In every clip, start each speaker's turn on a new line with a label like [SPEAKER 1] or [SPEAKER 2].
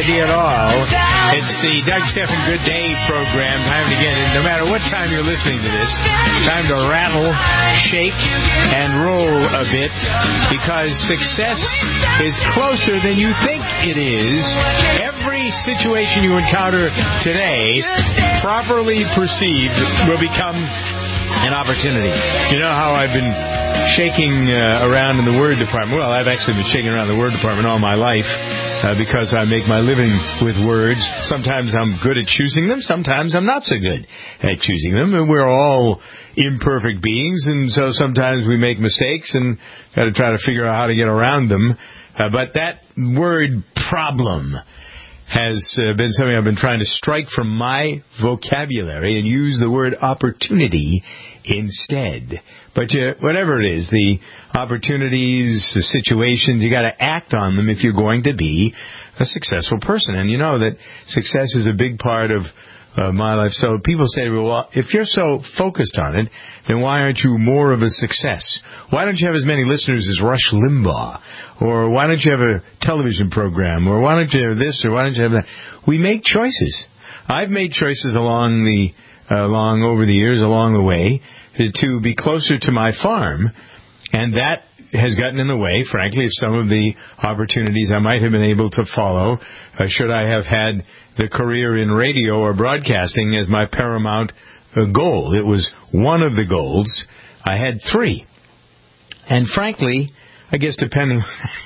[SPEAKER 1] idea at all. It's the Doug Stephan Good Day program. Time to get it. No matter what time you're listening to this, time to rattle, shake, and roll a bit, because success is closer than you think it is. Every situation you encounter today, properly perceived, will become an opportunity. You know how I've been shaking around in the Word department? Well, I've actually been shaking around the Word department all my life because I make my living with words. Sometimes I'm good at choosing them. Sometimes I'm not so good at choosing them. And we're all imperfect beings, and so sometimes we make mistakes and got to try to figure out how to get around them. But that word problem has been something I've been trying to strike from my vocabulary and use the word opportunity instead. But whatever it is, the opportunities, the situations, you got to act on them if you're going to be a successful person. And you know that success is a big part of my life. So people say, well, if you're so focused on it, then why aren't you more of a success? Why don't you have as many listeners as Rush Limbaugh? Or why don't you have a television program? Or why don't you have this? Or why don't you have that? We make choices. I've made choices over the years, along the way, to be closer to my farm, and that has gotten in the way, frankly, of some of the opportunities I might have been able to follow should I have had the career in radio or broadcasting as my paramount goal. It was one of the goals. I had three. And frankly, I guess depending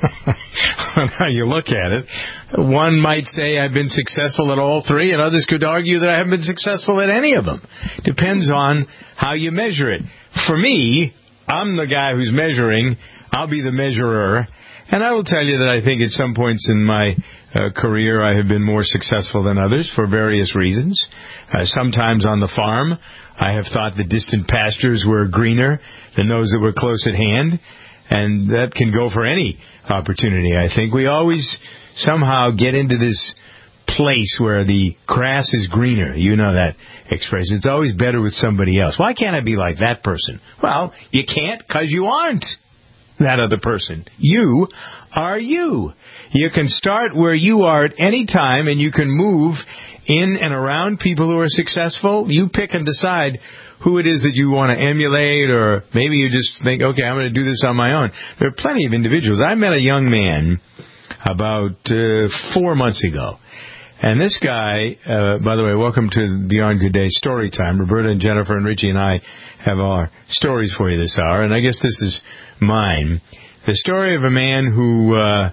[SPEAKER 1] on how you look at it, one might say I've been successful at all three, and others could argue that I haven't been successful at any of them. Depends on how you measure it. For me, I'm the guy who's measuring. I'll be the measurer. And I will tell you that I think at some points in my career I have been more successful than others for various reasons. Sometimes on the farm, I have thought the distant pastures were greener than those that were close at hand. And that can go for any opportunity, I think. We always somehow get into this place where the grass is greener. You know that expression. It's always better with somebody else. Why can't I be like that person? Well, you can't because you aren't that other person. You are you. You can start where you are at any time, and you can move in and around people who are successful. You pick and decide who it is that you want to emulate, or maybe you just think, okay, I'm going to do this on my own. There are plenty of individuals. I met a young man about 4 months ago. And this guy, by the way, welcome to Beyond Good Day Story Time. Roberta and Jennifer and Richie and I have our stories for you this hour, and I guess this is mine. The story of a man who,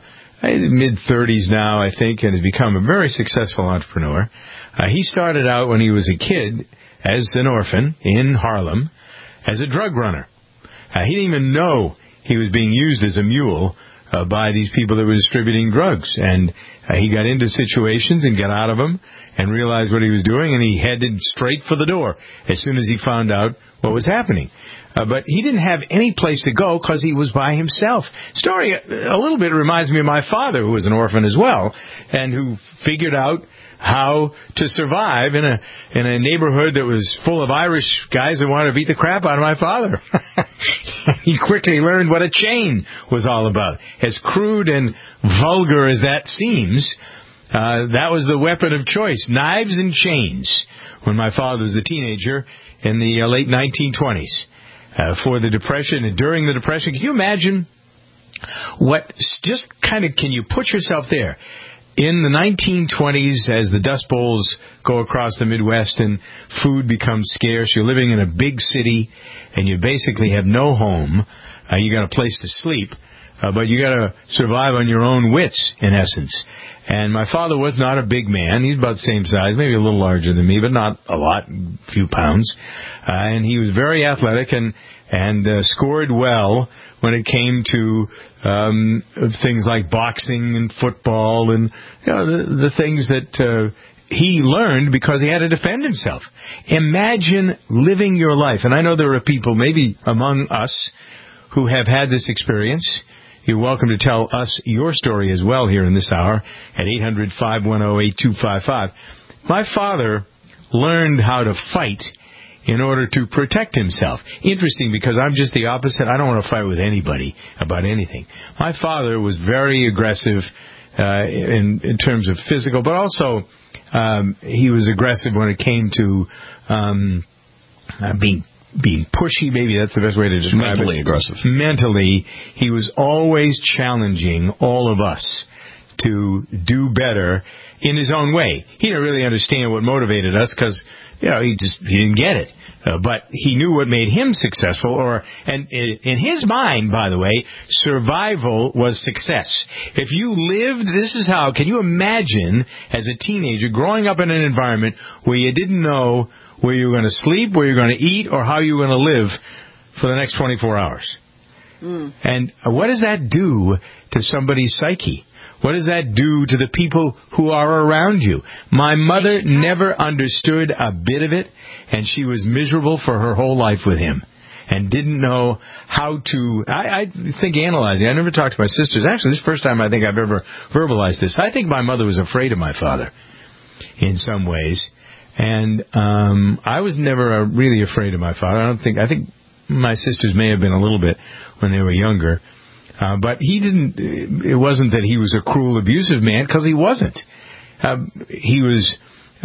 [SPEAKER 1] mid-30s now, I think, and has become a very successful entrepreneur. He started out when he was a kid as an orphan in Harlem as a drug runner. He didn't even know he was being used as a mule by these people that were distributing drugs. And he got into situations and got out of them and realized what he was doing, and he headed straight for the door as soon as he found out what was happening. But he didn't have any place to go because he was by himself. Story a little bit reminds me of my father, who was an orphan as well, and who figured out how to survive in a neighborhood that was full of Irish guys that wanted to beat the crap out of my father. He quickly learned what a chain was all about. As crude and vulgar as that seems, that was the weapon of choice, knives and chains, when my father was a teenager in the late 1920s. For the Depression and during the Depression, can you imagine can you put yourself there? In the 1920s, as the Dust Bowls go across the Midwest and food becomes scarce, you're living in a big city and you basically have no home. You got a place to sleep, but you got to survive on your own wits, in essence. And my father was not a big man. He's about the same size, maybe a little larger than me, but not a lot, a few pounds. And he was very athletic and scored well when it came to things like boxing and football and the things that he learned because he had to defend himself. Imagine living your life. And I know there are people, maybe among us, who have had this experience. You're welcome to tell us your story as well here in this hour at 800-510-8255. My father learned how to fight in order to protect himself. Interesting, because I'm just the opposite. I don't want to fight with anybody about anything. My father was very aggressive, in terms of physical, but also he was aggressive when it came to being pushy. Maybe that's the best way to describe it.
[SPEAKER 2] Mentally aggressive.
[SPEAKER 1] Mentally, he was always challenging all of us to do better in his own way. He didn't really understand what motivated us because, he didn't get it. But he knew what made him successful, and in his mind, by the way, survival was success. If you lived, this is how, can you imagine as a teenager growing up in an environment where you didn't know where you were going to sleep, where you were going to eat, or how you were going to live for the next 24 hours? And what does that do to somebody's psyche? What does that do to the people who are around you? My mother never understood a bit of it, and she was miserable for her whole life with him and didn't know how to, I think, analyzing. I never talked to my sisters. Actually, this is the first time I think I've ever verbalized this. I think my mother was afraid of my father in some ways, and I was never really afraid of my father. I think my sisters may have been a little bit when they were younger. But he didn't, it wasn't that he was a cruel, abusive man, because he wasn't. He was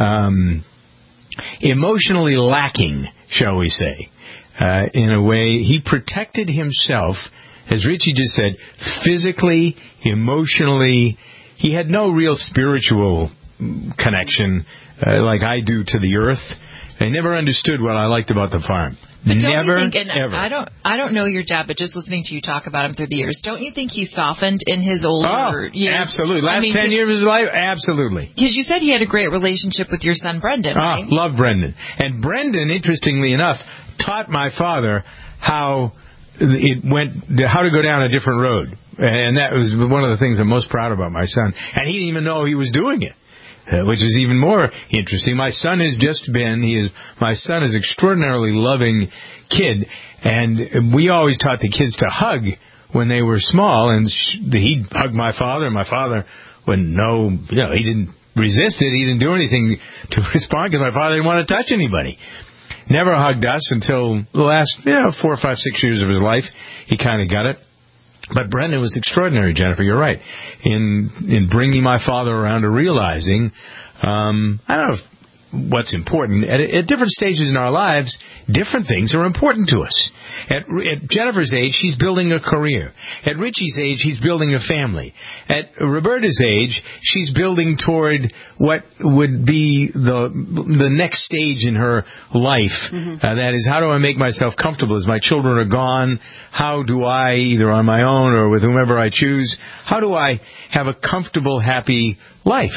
[SPEAKER 1] emotionally lacking, shall we say, in a way. He protected himself, as Richie just said, physically, emotionally. He had no real spiritual connection like I do to the earth. I never understood what I liked about the farm.
[SPEAKER 3] But
[SPEAKER 1] Never,
[SPEAKER 3] ever. I don't know your dad, but just listening to you talk about him through the years, don't you think he softened in his older years?
[SPEAKER 1] Absolutely. Last 10 years of his life, absolutely.
[SPEAKER 3] Because you said he had a great relationship with your son, Brendan, right?
[SPEAKER 1] Love Brendan. And Brendan, interestingly enough, taught my father how to go down a different road. And that was one of the things I'm most proud about my son. And he didn't even know he was doing it. Which is even more interesting. My son is extraordinarily loving kid, and we always taught the kids to hug when they were small, and he'd hug my father, and my father wouldn't know, he didn't resist it, he didn't do anything to respond, because my father didn't want to touch anybody. Never hugged us until the last 4, 5, 6 years of his life. He kind of got it. But Brendan was extraordinary, Jennifer. You're right. In bringing my father around to realizing, I don't know what's important. At different stages in our lives, different things are important to us. At Jennifer's age, she's building a career. At Richie's age, he's building a family. At Roberta's age, she's building toward what would be the next stage in her life. That is, how do I make myself comfortable as my children are gone? How do I, either on my own or with whomever I choose, how do I have a comfortable, happy life?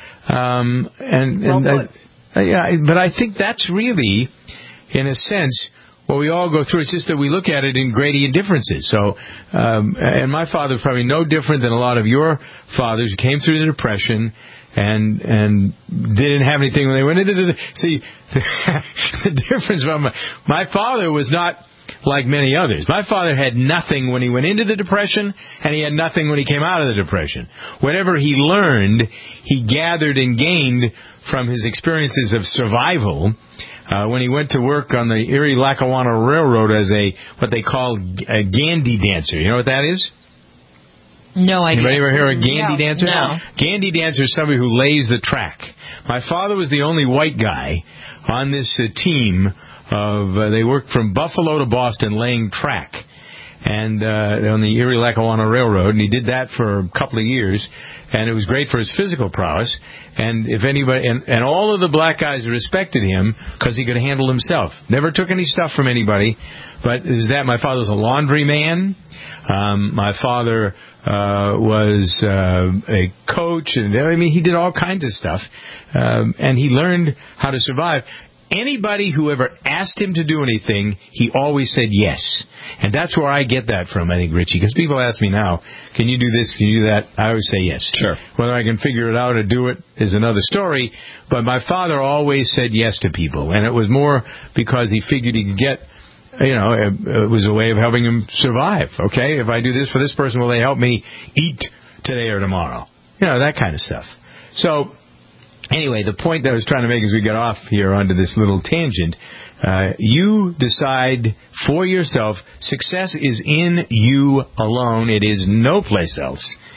[SPEAKER 1] But I think that's really, in a sense, what we all go through. It's just that we look at it in gradient differences. So, and my father's probably no different than a lot of your fathers who came through the Depression and didn't have anything when they went into the... See, the difference from my father was not like many others. My father had nothing when he went into the Depression, and he had nothing when he came out of the Depression. Whatever he learned, he gathered and gained from his experiences of survival. When he went to work on the Erie-Lackawanna Railroad as what they call a Gandy dancer. You know what that is?
[SPEAKER 3] No idea.
[SPEAKER 1] Anybody ever hear a Gandy dancer?
[SPEAKER 3] No.
[SPEAKER 1] Gandy dancer is somebody who lays the track. My father was the only white guy on this team. They worked from Buffalo to Boston laying track, and on the Erie-Lackawanna Railroad, and he did that for a couple of years, and it was great for his physical prowess. And if anybody, and all of the black guys respected him because he could handle himself. Never took any stuff from anybody. But my father was a laundry man. My father was a coach, and he did all kinds of stuff, and he learned how to survive. Anybody who ever asked him to do anything, he always said yes. And that's where I get that from, I think, Richie. Because people ask me now, can you do this, can you do that? I always say yes.
[SPEAKER 2] Sure.
[SPEAKER 1] Whether I can figure it out or do it is another story. But my father always said yes to people. And it was more because he figured he could get, it was a way of helping him survive. Okay, if I do this for this person, will they help me eat today or tomorrow? That kind of stuff. So... anyway, the point that I was trying to make as we got off here onto this little tangent, you decide for yourself, success is in you alone. It is no place else.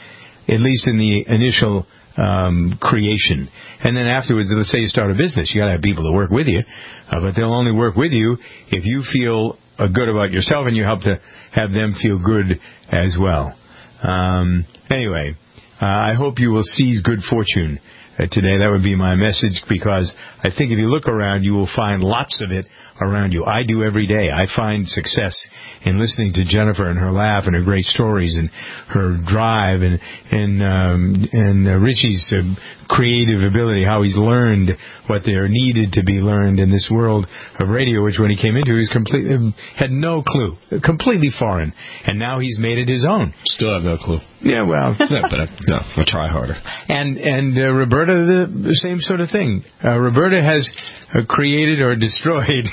[SPEAKER 1] at least in the initial creation. And then afterwards, let's say you start a business, you got to have people to work with you, but they'll only work with you if you feel good about yourself and you help to have them feel good as well. Anyway, I hope you will seize good fortune today. That would be my message, because I think if you look around, you will find lots of it around you. I do every day. I find success in listening to Jennifer and her laugh and her great stories and her drive and Richie's creative ability, how he's learned what there needed to be learned in this world of radio, which when he came into, he was completely had no clue, completely foreign, and now he's made it his own.
[SPEAKER 2] Still have no clue.
[SPEAKER 1] Yeah, well,
[SPEAKER 2] I'll try harder.
[SPEAKER 1] And Roberta, the same sort of thing. Roberta has created or destroyed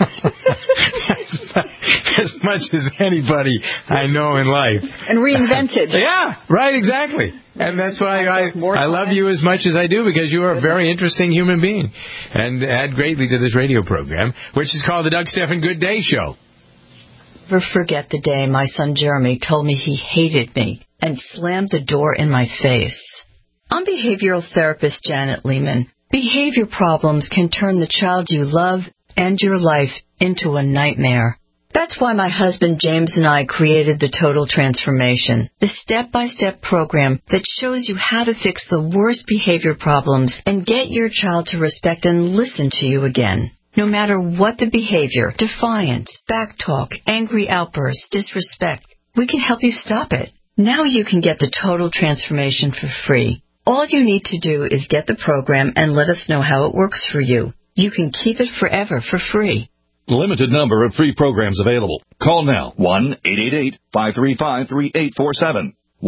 [SPEAKER 1] as much as anybody I know in life.
[SPEAKER 4] And reinvented.
[SPEAKER 1] Yeah, right, exactly. And that's why I love you as much as I do, because you are a very interesting human being and add greatly to this radio program, which is called the Doug Stephan Good Day Show.
[SPEAKER 4] Never forget the day my son Jeremy told me he hated me and slammed the door in my face. I'm behavioral therapist Janet Lehman. Behavior problems can turn the child you love and your life into a nightmare. That's why my husband James and I created the Total Transformation, the step-by-step program that shows you how to fix the worst behavior problems and get your child to respect and listen to you again. No matter what the behavior, defiance, backtalk, angry outbursts, disrespect, we can help you stop it. Now you can get the Total Transformation for free. All you need to do is get the program and let us know how it works for you. You can keep it forever for free.
[SPEAKER 5] Limited number of free programs available. Call now. 1-888-535-3847.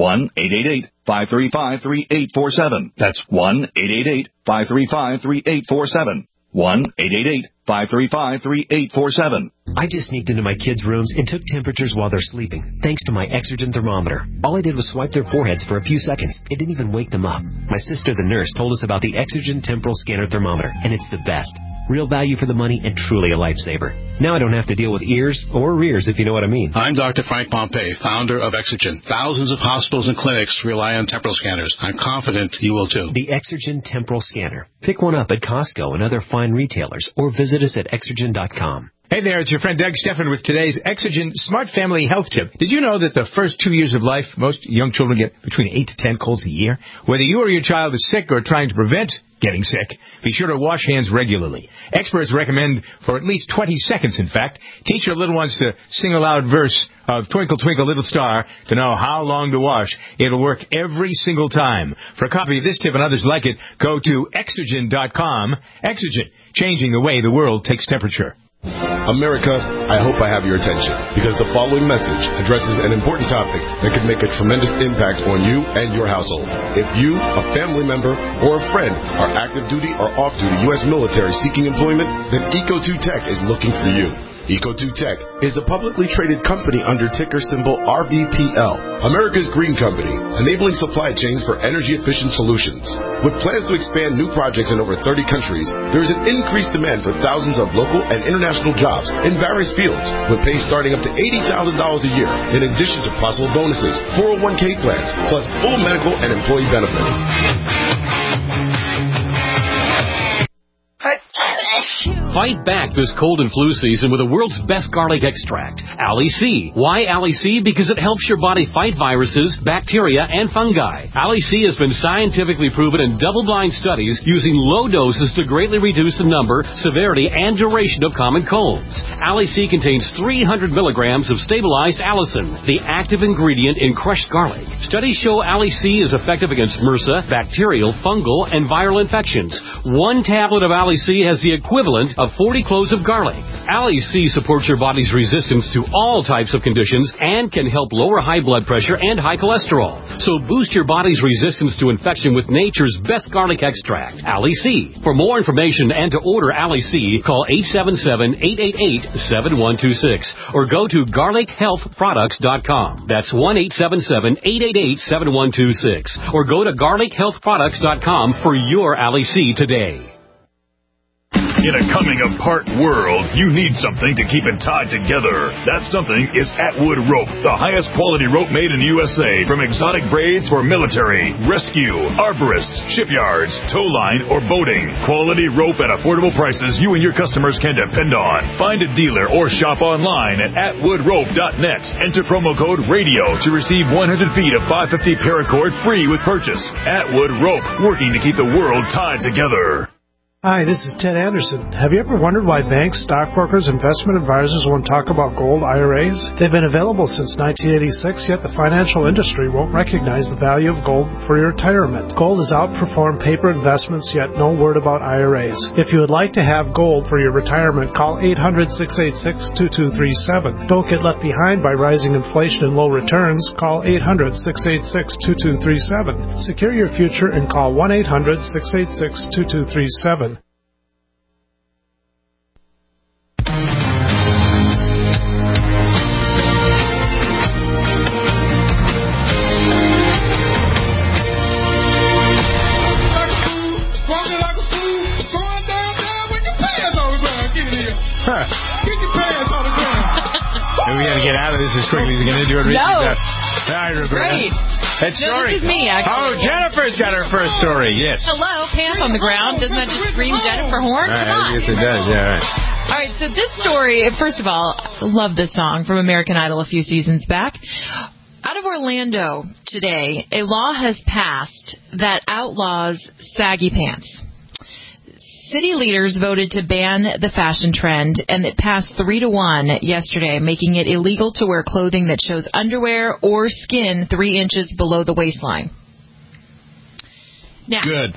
[SPEAKER 5] 1-888-535-3847. That's 1-888-535-3847. 1-888-535-3847.
[SPEAKER 6] I just sneaked into my kids' rooms and took temperatures while they're sleeping, thanks to my Exergen thermometer. All I did was swipe their foreheads for a few seconds. It didn't even wake them up. My sister, the nurse, told us about the Exergen temporal scanner thermometer, and it's the best. Real value for the money and truly a lifesaver. Now I don't have to deal with ears or rears, if you know what I mean.
[SPEAKER 2] I'm Dr. Frank Pompey, founder of Exergen. Thousands of hospitals and clinics rely on temporal scanners. I'm confident you will too.
[SPEAKER 6] The Exergen temporal scanner. Pick one up at Costco and other fine retailers, or visit us at Exergen.com.
[SPEAKER 1] Hey there, it's your friend Doug Stephan with today's Exergen Smart Family Health Tip. Did you know that the first 2 years of life, most young children get between 8 to 10 colds a year? Whether you or your child is sick or trying to prevent getting sick, be sure to wash hands regularly. Experts recommend for at least 20 seconds, in fact. Teach your little ones to sing a loud verse of Twinkle, Twinkle, Little Star to know how long to wash. It'll work every single time. For a copy of this tip and others like it, go to Exergen.com. Exergen, changing the way the world takes temperature.
[SPEAKER 7] America, I hope I have your attention, because the following message addresses an important topic that could make a tremendous impact on you and your household. If you, a family member, or a friend are active duty or off duty U.S. military seeking employment, then Eco2 Tech is looking for you. Eco2 Tech is a publicly traded company under ticker symbol RBPL, America's green company, enabling supply chains for energy-efficient solutions. With plans to expand new projects in over 30 countries, there is an increased demand for thousands of local and international jobs in various fields, with pay starting up to $80,000 a year, in addition to possible bonuses, 401k plans, plus full medical and employee benefits.
[SPEAKER 8] Fight back this cold and flu season with the world's best garlic extract, Ali C. Why Ali C? Because it helps your body fight viruses, bacteria, and fungi. Ali C has been scientifically proven in double-blind studies using low doses to greatly reduce the number, severity, and duration of common colds. Ali C contains 300 milligrams of stabilized allicin, the active ingredient in crushed garlic. Studies show Ali C is effective against MRSA, bacterial, fungal, and viral infections. One tablet of Ali C has the equivalent of 40 cloves of garlic. Ali C supports your body's resistance to all types of conditions and can help lower high blood pressure and high cholesterol. So boost your body's resistance to infection with nature's best garlic extract, Ali C. For more information and to order Ali C, call 877-888-7126 or go to garlichealthproducts.com. That's 1-877-888-7126 or go to garlichealthproducts.com for your Ali C today.
[SPEAKER 9] In a coming-apart world, you need something to keep it tied together. That something is Atwood Rope, the highest quality rope made in the USA, from exotic braids for military, rescue, arborists, shipyards, tow line, or boating. Quality rope at affordable prices you and your customers can depend on. Find a dealer or shop online at atwoodrope.net. Enter promo code RADIO to receive 100 feet of 550 paracord free with purchase. Atwood Rope, working to keep the world tied together.
[SPEAKER 10] Hi, this is Ted Anderson. Have you ever wondered why banks, stockbrokers, investment advisors won't talk about gold IRAs? They've been available since 1986, yet the financial industry won't recognize the value of gold for your retirement. Gold has outperformed paper investments, yet no word about IRAs. If you would like to have gold for your retirement, call 800-686-2237. Don't get left behind by rising inflation and low returns. Call 800-686-2237. Secure your future and call 1-800-686-2237.
[SPEAKER 1] We got to get out of this as quickly as we can do it.
[SPEAKER 3] No.
[SPEAKER 1] Hi, Roberta.
[SPEAKER 3] Great.
[SPEAKER 1] That story.
[SPEAKER 3] This is me, actually.
[SPEAKER 1] Oh, Jennifer's got her first story. Yes.
[SPEAKER 3] Hello, pants on the ground. Doesn't that just scream Jennifer Horn? Come on.
[SPEAKER 1] Yes, it does. Yeah. Right.
[SPEAKER 3] All right, so this story, first of all, I love this song from American Idol a few seasons back. Out of Orlando today, a law has passed that outlaws saggy pants. City leaders voted to ban the fashion trend, and it passed 3-1 yesterday, making it illegal to wear clothing that shows underwear or skin 3 inches below the waistline. Now,
[SPEAKER 11] good.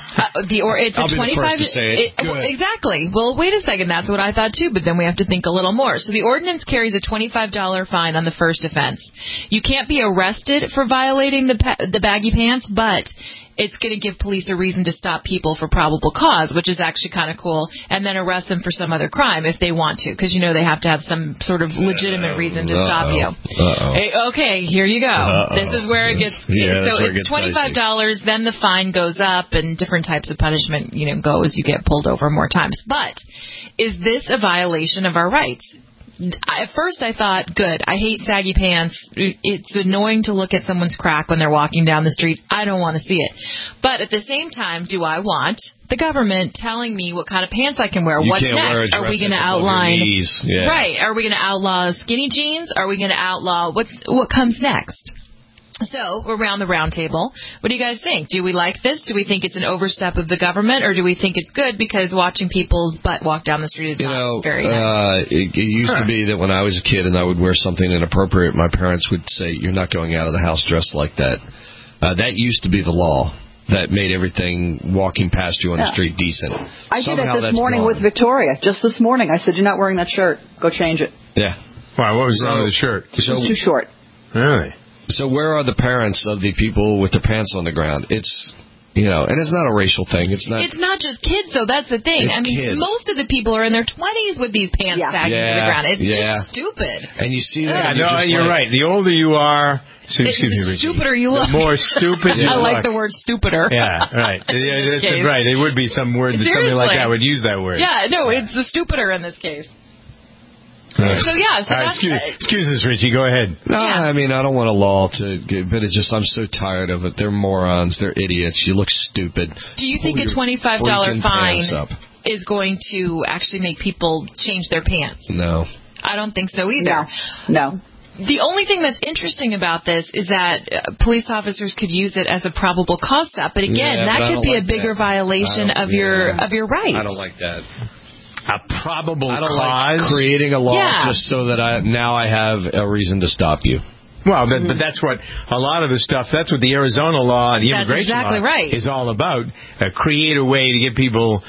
[SPEAKER 3] It's
[SPEAKER 11] I'll
[SPEAKER 3] a 25.
[SPEAKER 11] Be the first to say it. Good.
[SPEAKER 3] Exactly. Well, wait a second. That's what I thought too. But then we have to think a little more. So the ordinance carries a $25 fine on the first offense. You can't be arrested for violating the baggy pants, but it's going to give police a reason to stop people for probable cause, which is actually kind of cool, and then arrest them for some other crime if they want to, because, they have to have some sort of legitimate reason to stop you. Hey, okay, here you go. This is where it gets... so it's $25, then the fine goes up, and different types of punishment, go as you get pulled over more times. But is this a violation of our rights? At first I thought, good, I hate saggy pants. It's annoying to look at someone's crack when they're walking down the street. I don't want to see it. But at the same time, do I want the government telling me what kind of pants I can wear? What's next? Are we going to outline... Right. Are we going to outlaw skinny jeans? Are we going to outlaw... What comes next? So, around the round table, what do you guys think? Do we like this? Do we think it's an overstep of the government, or do we think it's good because watching people's butt walk down the street is not very nice?
[SPEAKER 11] It used to be that when I was a kid and I would wear something inappropriate, my parents would say, "You're not going out of the house dressed like that." That used to be the law that made everything walking past you on the street decent.
[SPEAKER 12] I did it this morning with Victoria. Just this morning, I said, "You're not wearing that shirt. Go change it."
[SPEAKER 11] Yeah.
[SPEAKER 1] Why? What was wrong with the shirt?
[SPEAKER 12] It was too short.
[SPEAKER 1] Really?
[SPEAKER 11] So where are the parents of the people with their pants on the ground? It's, and it's not a racial thing. It's not just
[SPEAKER 3] kids, though. That's the thing.
[SPEAKER 11] Kids.
[SPEAKER 3] Most of the people are in their 20s with these pants sagging to the ground. It's just stupid.
[SPEAKER 11] And you see that.
[SPEAKER 1] You're right. The older you are, the
[SPEAKER 3] stupider you look.
[SPEAKER 1] The more stupid you look.
[SPEAKER 3] I like the word stupider.
[SPEAKER 1] Yeah, right. That's right. It would be some word that somebody like that would use that word.
[SPEAKER 3] Yeah, no, it's the stupider in this case.
[SPEAKER 1] Right.
[SPEAKER 3] So,
[SPEAKER 1] excuse us, Richie. Go ahead.
[SPEAKER 11] No, I mean, I don't want a law but I'm so tired of it. They're morons. They're idiots. You look stupid.
[SPEAKER 3] Do you think a $25 fine is going to actually make people change their pants?
[SPEAKER 11] No.
[SPEAKER 3] I don't think so either.
[SPEAKER 12] No.
[SPEAKER 3] The only thing that's interesting about this is that police officers could use it as a probable cause stop. But again, that could be a bigger violation of your rights.
[SPEAKER 11] I don't like that.
[SPEAKER 1] A probable cause?
[SPEAKER 11] Like creating a law just so that I have a reason to stop you.
[SPEAKER 1] Well, but that's what a lot of the stuff, that's what the Arizona law and the immigration law is all about. Create a way to get people,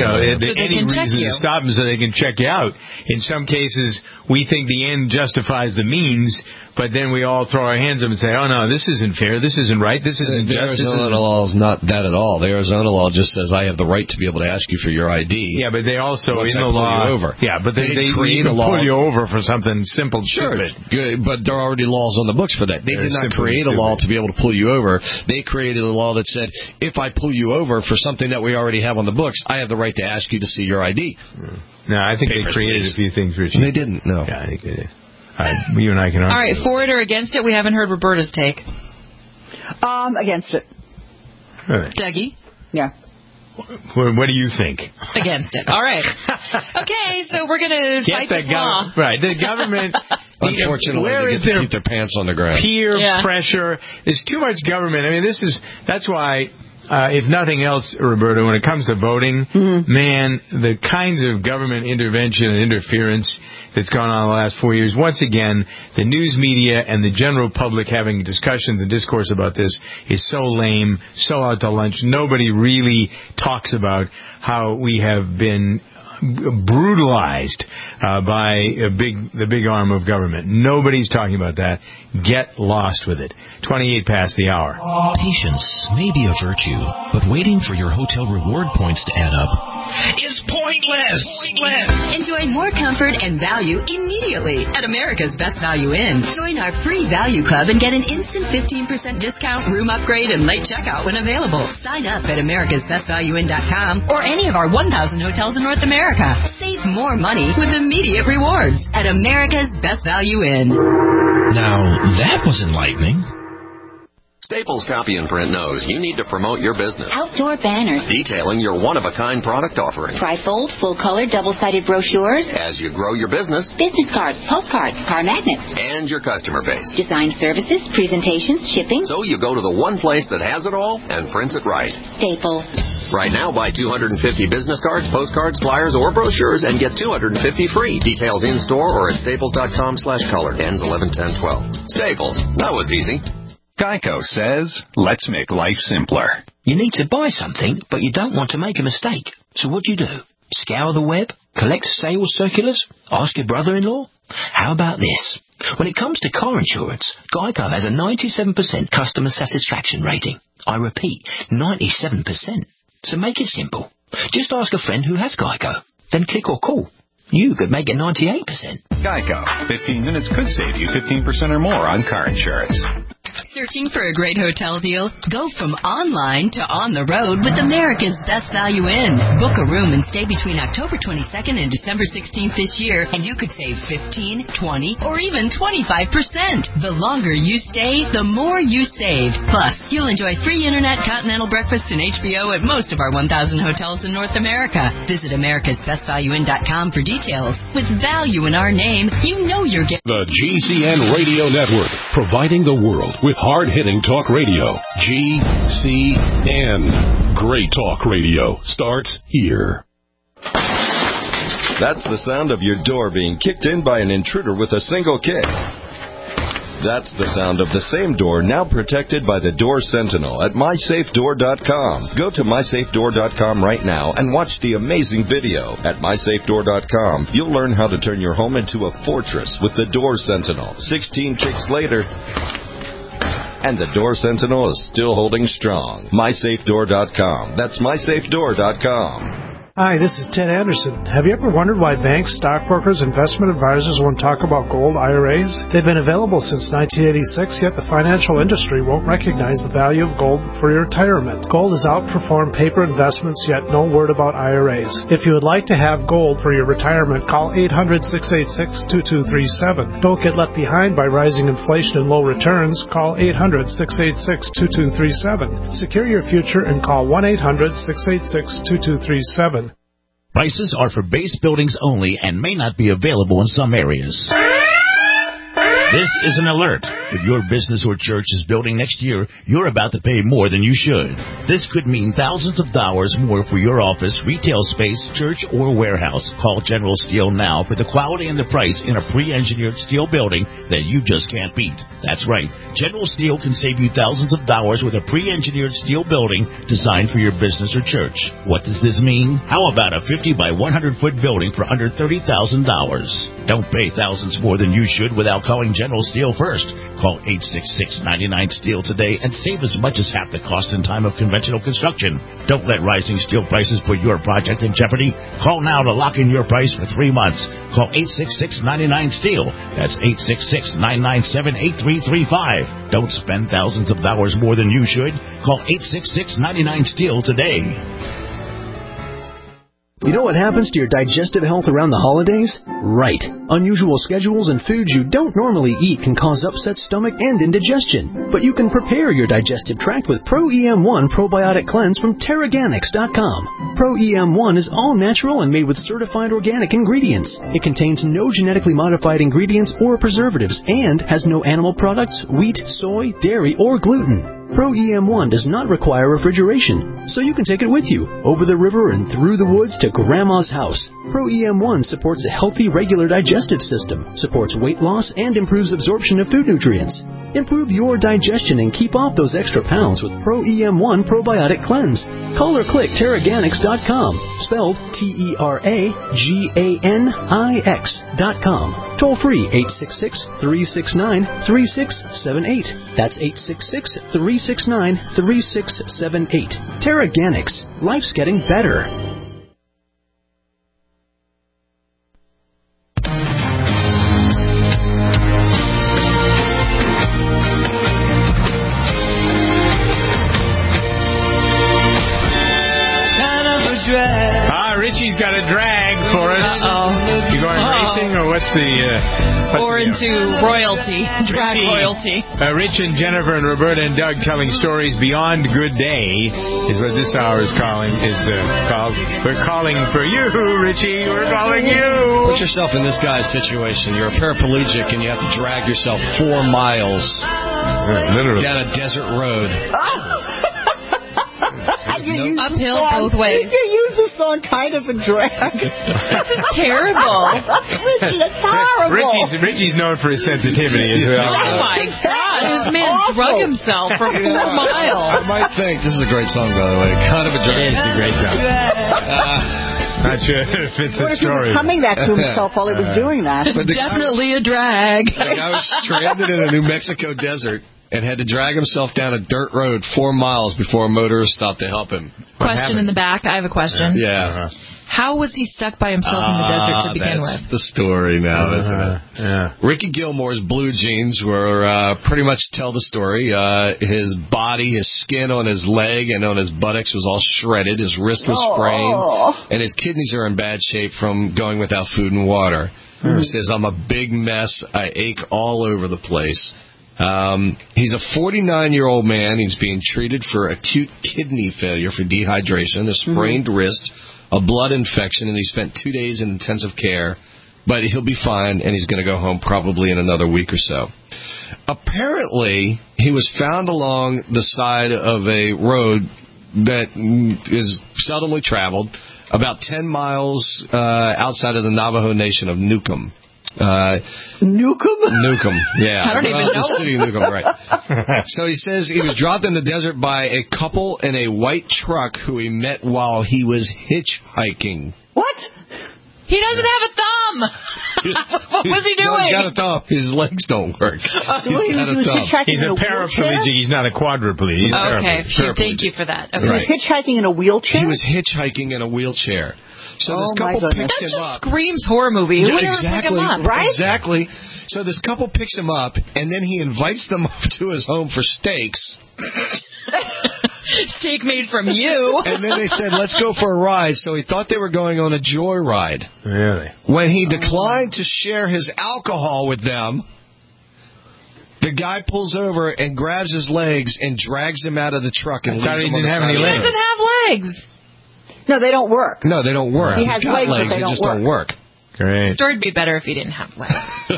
[SPEAKER 1] any reason to stop them so they can check you out. In some cases, we think the end justifies the means, but then we all throw our hands up and say, oh, no, this isn't fair, this isn't right, this isn't
[SPEAKER 11] the
[SPEAKER 1] just.
[SPEAKER 11] Arizona law is not that at all. The Arizona law just says I have the right to be able to ask you for your ID.
[SPEAKER 1] Yeah, but they also,
[SPEAKER 11] in
[SPEAKER 1] the law...
[SPEAKER 11] over.
[SPEAKER 1] Yeah, but they
[SPEAKER 11] create a law.
[SPEAKER 1] Pull you over for something simple, stupid.
[SPEAKER 11] Good, but there are already laws on the books for that. They did not create a law to be able to pull you over. They created a law that said, if I pull you over for something that we already have on the books, I have the right to ask you to see your ID.
[SPEAKER 1] No, I think they created a few things, Richie.
[SPEAKER 11] They didn't, no.
[SPEAKER 1] Yeah, I think they did. All right, you and I can argue.
[SPEAKER 3] All right, for it or against it? We haven't heard Roberta's take.
[SPEAKER 12] Against it.
[SPEAKER 1] Really?
[SPEAKER 3] Dougie?
[SPEAKER 12] Yeah.
[SPEAKER 1] What do you think?
[SPEAKER 3] Against it. All right. Okay, so we're going to fight this law.
[SPEAKER 1] Right, the government...
[SPEAKER 11] Unfortunately, they get to keep their pants on the ground.
[SPEAKER 1] Peer pressure. There's too much government. I mean, that's why... if nothing else, Roberta, when it comes to voting, man, the kinds of government intervention and interference that's gone on the last 4 years, once again, the news media and the general public having discussions and discourse about this is so lame, so out to lunch. Nobody really talks about how we have been brutalized by the big arm of government. Nobody's talking about that. Get lost with it. 28 past the hour.
[SPEAKER 13] Patience may be a virtue, but waiting for your hotel reward points to add up is pointless.
[SPEAKER 14] Enjoy more comfort and value immediately at America's Best Value Inn. Join our free value club and get an instant 15% discount, room upgrade, and late checkout when available. Sign up at americasbestvalueinn.com or any of our 1,000 hotels in North America. Save more money with immediate rewards at America's Best Value Inn.
[SPEAKER 13] Now, that was enlightening.
[SPEAKER 15] Staples Copy and Print knows you need to promote your business.
[SPEAKER 16] Outdoor banners.
[SPEAKER 15] Detailing your one-of-a-kind product offering.
[SPEAKER 16] Trifold, full-color, double-sided brochures.
[SPEAKER 15] As you grow your business.
[SPEAKER 16] Business cards, postcards, car magnets.
[SPEAKER 15] And your customer base.
[SPEAKER 16] Design services, presentations, shipping.
[SPEAKER 15] So you go to the one place that has it all and prints it right.
[SPEAKER 16] Staples.
[SPEAKER 15] Right now, buy 250 business cards, postcards, flyers, or brochures and get 250 free. Details in-store or at staples.com/color. Ends 11/10/12. Staples. That was easy.
[SPEAKER 17] Geico says, let's make life simpler.
[SPEAKER 18] You need to buy something, but you don't want to make a mistake. So what do? Scour the web? Collect sales circulars? Ask your brother-in-law? How about this? When it comes to car insurance, Geico has a 97% customer satisfaction rating. I repeat, 97%. So make it simple. Just ask a friend who has Geico. Then click or call. You could make it 98%.
[SPEAKER 17] Geico. 15 minutes could save you 15% or more on car insurance.
[SPEAKER 14] Searching for a great hotel deal? Go from online to on the road with America's Best Value Inn. Book a room and stay between October 22nd and December 16th this year, and you could save 15, 20, or even 25%. The longer you stay, the more you save. Plus, you'll enjoy free internet, continental breakfast, and HBO at most of our 1,000 hotels in North America. Visit americasbestvalueinn.com for details. With value in our name, you know you're getting...
[SPEAKER 19] The GCN Radio Network, providing the world with hard-hitting talk radio. GCN. Great talk radio starts here.
[SPEAKER 20] That's the sound of your door being kicked in by an intruder with a single kick. That's the sound of the same door now protected by the Door Sentinel at MySafeDoor.com. Go to MySafeDoor.com right now and watch the amazing video. At MySafeDoor.com, you'll learn how to turn your home into a fortress with the Door Sentinel. 16 kicks later, and the Door Sentinel is still holding strong. MySafeDoor.com. That's MySafeDoor.com.
[SPEAKER 10] Hi, this is Ted Anderson. Have you ever wondered why banks, stockbrokers, investment advisors won't talk about gold IRAs? They've been available since 1986, yet the financial industry won't recognize the value of gold for your retirement. Gold has outperformed paper investments, yet no word about IRAs. If you would like to have gold for your retirement, call 800-686-2237. Don't get left behind by rising inflation and low returns. Call 800-686-2237. Secure your future and call 1-800-686-2237.
[SPEAKER 13] Prices are for base buildings only and may not be available in some areas. This is an alert. If your business or church is building next year, you're about to pay more than you should. This could mean thousands of dollars more for your office, retail space, church, or warehouse. Call General Steel now for the quality and the price in a pre-engineered steel building that you just can't beat. That's right. General Steel can save you thousands of dollars with a pre-engineered steel building designed for your business or church. What does this mean? How about a 50 by 100 foot building for under $30,000? Don't pay thousands more than you should without calling General Steel first. Call 866-99-STEEL today and save as much as half the cost in time of conventional construction. Don't let rising steel prices put your project in jeopardy. Call now to lock in your price for 3 months. Call 866-99-STEEL. That's 866-997-8335. Don't spend thousands of dollars more than you should. Call 866-99-STEEL today.
[SPEAKER 21] You know what happens to your digestive health around the holidays? Right. Unusual schedules and foods you don't normally eat can cause upset stomach and indigestion. But you can prepare your digestive tract with Pro-EM1 Probiotic Cleanse from Teraganix.com. Pro-EM1 is all natural and made with certified organic ingredients. It contains no genetically modified ingredients or preservatives and has no animal products, wheat, soy, dairy, or gluten. Pro-EM1 does not require refrigeration, so you can take it with you, over the river and through the woods to Grandma's house. Pro-EM1 supports a healthy, regular digestive system, supports weight loss, and improves absorption of food nutrients. Improve your digestion and keep off those extra pounds with Pro-EM1 Probiotic Cleanse. Call or click Teraganix.com, spelled Teraganix.com. Toll free 866-369-3678. That's 866-369-3678. Teraganix. Life's getting better.
[SPEAKER 1] Richie's got a drag for us. You going racing, or what's the...
[SPEAKER 3] into royalty, drag royalty.
[SPEAKER 1] Rich and Jennifer and Roberta and Doug telling stories beyond good day is what this hour is called. We're calling for you, Richie. We're calling you.
[SPEAKER 11] Put yourself in this guy's situation. You're a paraplegic and you have to drag yourself 4 miles down a desert road.
[SPEAKER 3] Uphill both ways.
[SPEAKER 12] You use this song kind of a drag.
[SPEAKER 3] This is terrible.
[SPEAKER 12] It's horrible.
[SPEAKER 1] Richie's known for his sensitivity as well.
[SPEAKER 3] Oh my God! This man drug himself for 4 miles.
[SPEAKER 11] I might think this is a great song, by the way. Kind of a drag.
[SPEAKER 1] It is a great song. Not sure if it's a story.
[SPEAKER 12] He was humming that to himself while he was doing that.
[SPEAKER 3] Definitely a drag.
[SPEAKER 11] The guy was stranded in a New Mexico desert and had to drag himself down a dirt road 4 miles before a motorist stopped to help him.
[SPEAKER 3] Question in the back. I have a question.
[SPEAKER 11] Yeah.
[SPEAKER 3] How was he stuck by himself in the desert to begin
[SPEAKER 11] that's
[SPEAKER 3] with?
[SPEAKER 11] The story now, isn't it?
[SPEAKER 1] Yeah.
[SPEAKER 11] Ricky Gilmore's blue jeans were pretty much tell the story. His body, his skin on his leg and on his buttocks was all shredded. His wrist was sprained. And his kidneys are in bad shape from going without food and water. He says, I'm a big mess. I ache all over the place. He's a 49-year-old man. He's being treated for acute kidney failure for dehydration, a sprained wrist, a blood infection, and he spent 2 days in intensive care. But he'll be fine, and he's going to go home probably in another week or so. Apparently, he was found along the side of a road that is seldomly traveled, about 10 miles outside of the Navajo Nation of Newcomb. Newcomb, yeah.
[SPEAKER 3] I don't even know.
[SPEAKER 11] The city of Newcomb, right. So he says he was dropped in the desert by a couple in a white truck who he met while he was hitchhiking.
[SPEAKER 12] What?
[SPEAKER 3] He doesn't have a thumb. What was he doing?
[SPEAKER 11] No, he's got a thumb. His legs don't work.
[SPEAKER 12] He's got a thumb.
[SPEAKER 1] He's a paraplegic. He's not a quadriplegic.
[SPEAKER 3] Okay, thank you for that. Okay.
[SPEAKER 12] He was hitchhiking in a wheelchair?
[SPEAKER 11] He was hitchhiking in a wheelchair. So this couple picks him up.
[SPEAKER 3] That just screams horror movie. Who would ever pick him up, right?
[SPEAKER 11] Exactly. So this couple picks him up, and then he invites them up to his home for steaks.
[SPEAKER 3] Steak made from you.
[SPEAKER 11] And then they said, let's go for a ride. So he thought they were going on a joyride.
[SPEAKER 1] Really?
[SPEAKER 11] When he declined to share his alcohol with them, the guy pulls over and grabs his legs and drags him out of the truck and leaves him on the side of the road.
[SPEAKER 3] He doesn't have legs.
[SPEAKER 12] No, they don't work.
[SPEAKER 11] No, they don't work.
[SPEAKER 12] He has
[SPEAKER 11] got
[SPEAKER 12] legs, but
[SPEAKER 11] they just don't work.
[SPEAKER 1] Great.
[SPEAKER 3] The story would be better if he didn't have legs.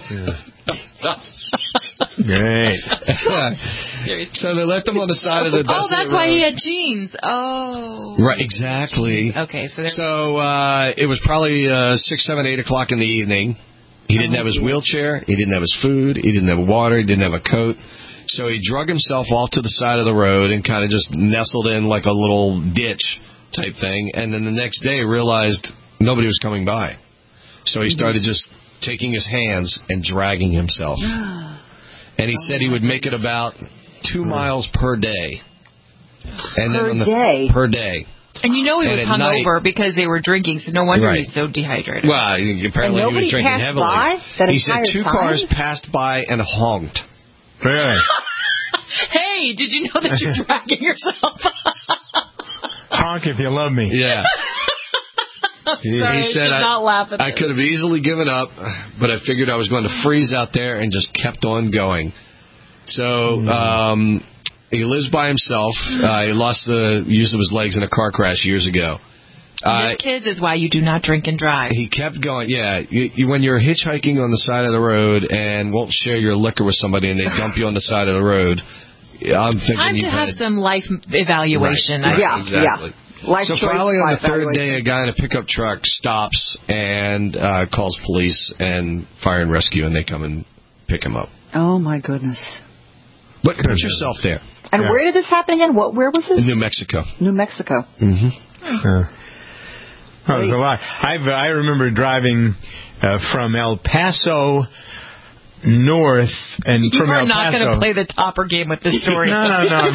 [SPEAKER 1] Great.
[SPEAKER 11] So they left him on the side of the desert.
[SPEAKER 3] Oh, that's why he had jeans. Oh.
[SPEAKER 11] Right, exactly.
[SPEAKER 3] Okay,
[SPEAKER 11] so it was probably 6, 7, 8 o'clock in the evening. He didn't have his wheelchair. He didn't have his food. He didn't have water. He didn't have a coat. So he drug himself off to the side of the road and kind of just nestled in like a little ditch type thing. And then the next day realized nobody was coming by. So he started just taking his hands and dragging himself. And he said he would make it about 2 miles per day. And per day.
[SPEAKER 3] And you know he was hungover because they were drinking, so no wonder he's so dehydrated.
[SPEAKER 11] Well, apparently he was drinking heavily. He said 2 cars passed by and honked.
[SPEAKER 1] Really?
[SPEAKER 3] Hey, did you know that you're dragging yourself?
[SPEAKER 1] Honk if you love me.
[SPEAKER 11] Yeah.
[SPEAKER 3] Sorry,
[SPEAKER 11] he said,
[SPEAKER 3] not laugh at
[SPEAKER 11] I could have easily given up, but I figured I was going to freeze out there and just kept on going. So he lives by himself. He lost the use of his legs in a car crash years ago.
[SPEAKER 3] This, kids, is why you do not drink and drive.
[SPEAKER 11] He kept going. Yeah, when you're hitchhiking on the side of the road and won't share your liquor with somebody and they dump you on the side of the road, I'm thinking
[SPEAKER 3] time to have some life evaluation.
[SPEAKER 11] Right, exactly.
[SPEAKER 12] Yeah. Life
[SPEAKER 11] so finally on the third day, a guy in a pickup truck stops and calls police and fire and rescue, and they come and pick him up.
[SPEAKER 12] Oh, my goodness.
[SPEAKER 11] But put yourself there.
[SPEAKER 12] And where did this happen again? Where was this?
[SPEAKER 11] In New Mexico.
[SPEAKER 12] New Mexico.
[SPEAKER 11] Mm-hmm.
[SPEAKER 1] Oh, there's a lot. I remember driving from El Paso north, and
[SPEAKER 3] you
[SPEAKER 1] from El Paso.
[SPEAKER 3] You are not going to play the topper game with this story.
[SPEAKER 1] No.
[SPEAKER 12] Why not?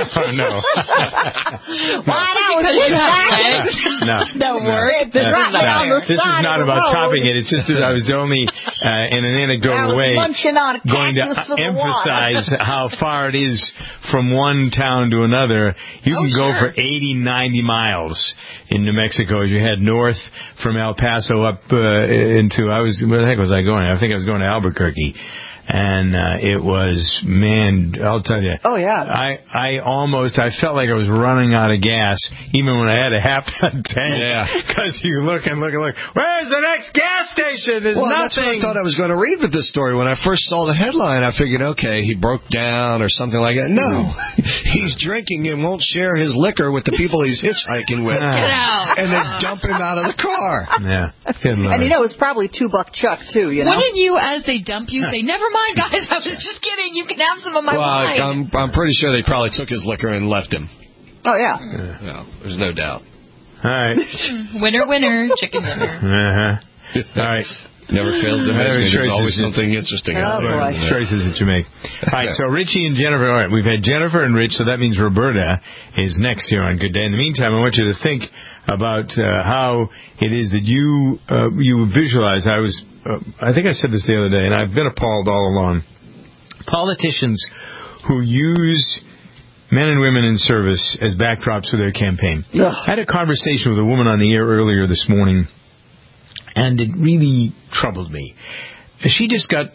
[SPEAKER 3] Don't worry.
[SPEAKER 1] This is not about topping it. It's just that I was only, in an anecdotal way, going to emphasize how far it is from one town to another. You can go for 80, 90 miles in New Mexico as you head north from El Paso up into, where the heck was I going? I think I was going to Albuquerque. And it was, man, I'll tell you.
[SPEAKER 12] Oh, yeah.
[SPEAKER 1] I felt like I was running out of gas, even when I had a half a tank.
[SPEAKER 11] Yeah.
[SPEAKER 1] Because you look and look and look. Where's the next gas station? There's nothing.
[SPEAKER 11] That's what I thought I was going to read with this story. When I first saw the headline, I figured, okay, he broke down or something like that. No. He's drinking and won't share his liquor with the people he's hitchhiking with.
[SPEAKER 3] Get out.
[SPEAKER 11] And they dump him out of the car.
[SPEAKER 1] Yeah.
[SPEAKER 12] And it was probably $2 Chuck, too, you know?
[SPEAKER 3] Wouldn't you, as they dump you, say, never mind, guys, I was just kidding. You can have some of my wine.
[SPEAKER 11] I'm pretty sure they probably took his liquor and left him.
[SPEAKER 12] Oh, yeah.
[SPEAKER 11] No, there's no doubt.
[SPEAKER 1] All right.
[SPEAKER 3] Winner, chicken dinner.
[SPEAKER 1] Uh-huh. All right.
[SPEAKER 11] Never fails to make. There's always something interesting out there.
[SPEAKER 1] Choices that you make. All right, so Richie and Jennifer. All right, we've had Jennifer and Rich, so that means Roberta is next here on Good Day. In the meantime, I want you to think about how it is that you visualize. I think I said this the other day, and I've been appalled all along. Politicians who use men and women in service as backdrops for their campaign. Ugh. I had a conversation with a woman on the air earlier this morning, and it really troubled me. She just got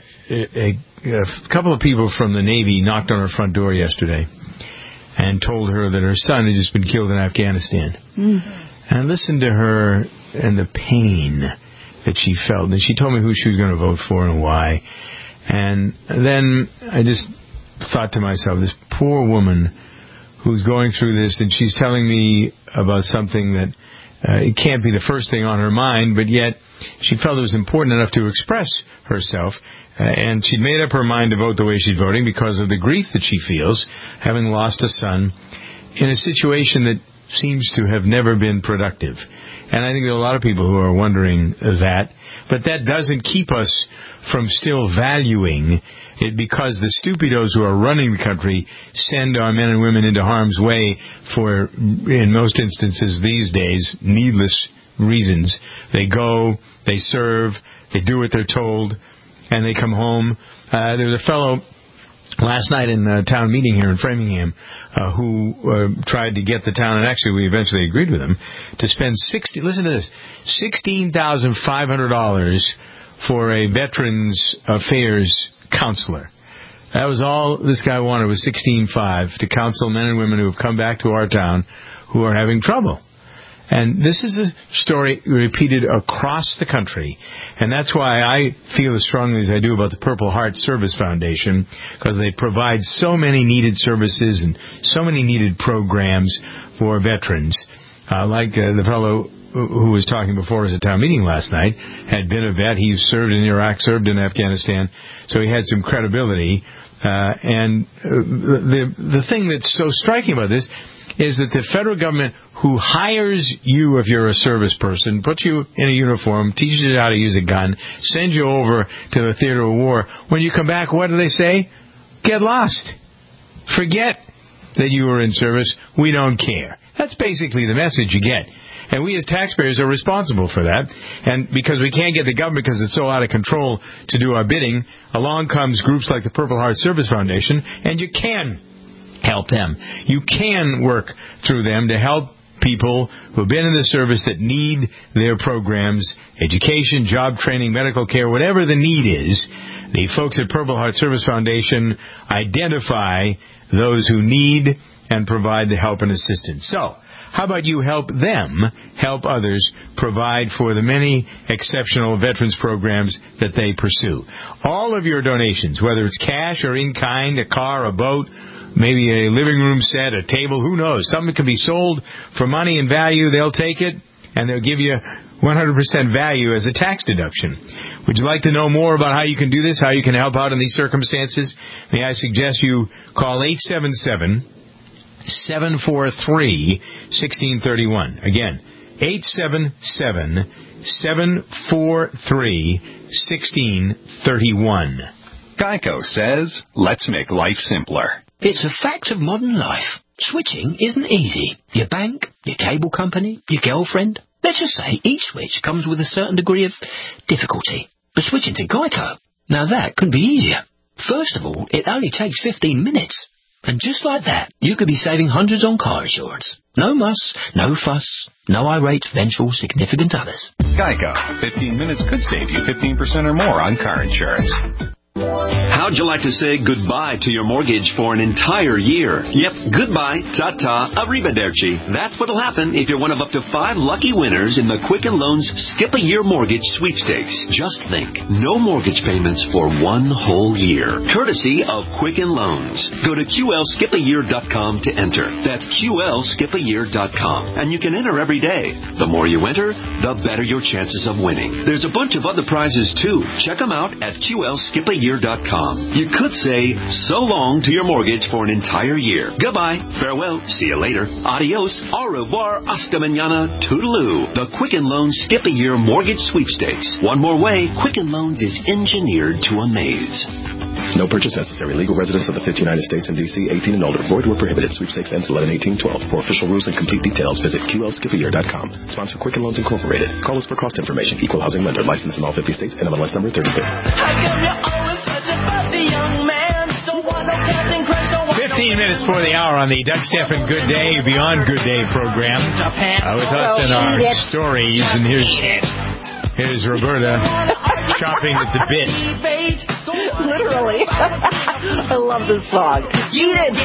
[SPEAKER 1] a couple of people from the Navy knocked on her front door yesterday and told her that her son had just been killed in Afghanistan. And I listened to her and the pain that she felt. And she told me who she was going to vote for and why. And then I just thought to myself, this poor woman who's going through this, and she's telling me about something that it can't be the first thing on her mind, but yet she felt it was important enough to express herself. And she'd made up her mind to vote the way she's voting because of the grief that she feels, having lost a son in a situation that seems to have never been productive. And I think there are a lot of people who are wondering that. But that doesn't keep us from still valuing it, because the stupidos who are running the country send our men and women into harm's way for, in most instances these days, needless reasons. They go, they serve, they do what they're told, and they come home. There was a fellow last night in a town meeting here in Framingham who tried to get the town, and actually we eventually agreed with him, to spend $16,500 for a Veterans Affairs counselor. That was all this guy wanted, was $16,500 to counsel men and women who have come back to our town who are having trouble. And this is a story repeated across the country. And that's why I feel as strongly as I do about the Purple Heart Service Foundation, because they provide so many needed services and so many needed programs for veterans. Like the fellow who was talking before us at town meeting last night had been a vet. He served in Iraq, served in Afghanistan, so he had some credibility. And the thing that's so striking about this is that the federal government, who hires you if you're a service person, puts you in a uniform, teaches you how to use a gun, sends you over to the theater of war, when you come back, what do they say? Get lost. Forget that you were in service. We don't care. That's basically the message you get. And we as taxpayers are responsible for that. And because we can't get the government because it's so out of control to do our bidding, along comes groups like the Purple Heart Service Foundation, and you can help them. You can work through them to help people who have been in the service that need their programs, education, job training, medical care, whatever the need is. The folks at Purple Heart Service Foundation identify those who need and provide the help and assistance. So, how about you help them help others provide for the many exceptional veterans programs that they pursue? All of your donations, whether it's cash or in kind, a car, a boat, maybe a living room set, a table, who knows? Something can be sold for money and value. They'll take it, and they'll give you 100% value as a tax deduction. Would you like to know more about how you can do this, how you can help out in these circumstances? May I suggest you call 877-743-1631. Again, 877-743-1631.
[SPEAKER 17] Geico says, let's make life simpler.
[SPEAKER 18] It's a fact of modern life. Switching isn't easy. Your bank, your cable company, your girlfriend. Let's just say each switch comes with a certain degree of difficulty. But switching to Geico, now that couldn't be easier. First of all, it only takes 15 minutes. And just like that, you could be saving hundreds on car insurance. No muss, no fuss, no irate, vengeful, significant others.
[SPEAKER 17] Geico. 15 minutes could save you 15% or more on car insurance.
[SPEAKER 4] How'd you like to say goodbye to your mortgage for an entire year? Yep, goodbye, ta-ta, arrivederci. That's what'll happen if you're one of up to 5 lucky winners in the Quicken Loans Skip a Year Mortgage Sweepstakes. Just think, no mortgage payments for 1 whole year. Courtesy of Quicken Loans. Go to QLSkipAyear.com to enter. That's QLSkipAyear.com. And you can enter every day. The more you enter, the better your chances of winning. There's a bunch of other prizes, too. Check them out at QLSkipAyear.com. You could say so long to your mortgage for an entire year. Goodbye, farewell, see you later, adios, au revoir, hasta mañana, toodaloo. The Quicken Loans Skip a Year Mortgage Sweepstakes. One more way, Quicken Loans is engineered to amaze.
[SPEAKER 22] No purchase necessary. Legal residents of the 50 United States and D.C., 18 and older. Void where prohibited. Sweepstakes ends 11/18/12. For official rules and complete details, visit QLSkipAyear.com. Sponsor Quicken Loans Incorporated. Call us for cost information. Equal housing lender. Licensed in all 50 states. NMLS number 32.
[SPEAKER 1] 15 minutes before the hour on the Doug Stephan Good Day, Beyond Good Day program. With us and our stories. And here's Roberta chopping at the bit.
[SPEAKER 12] Literally. I love this song. Eat it.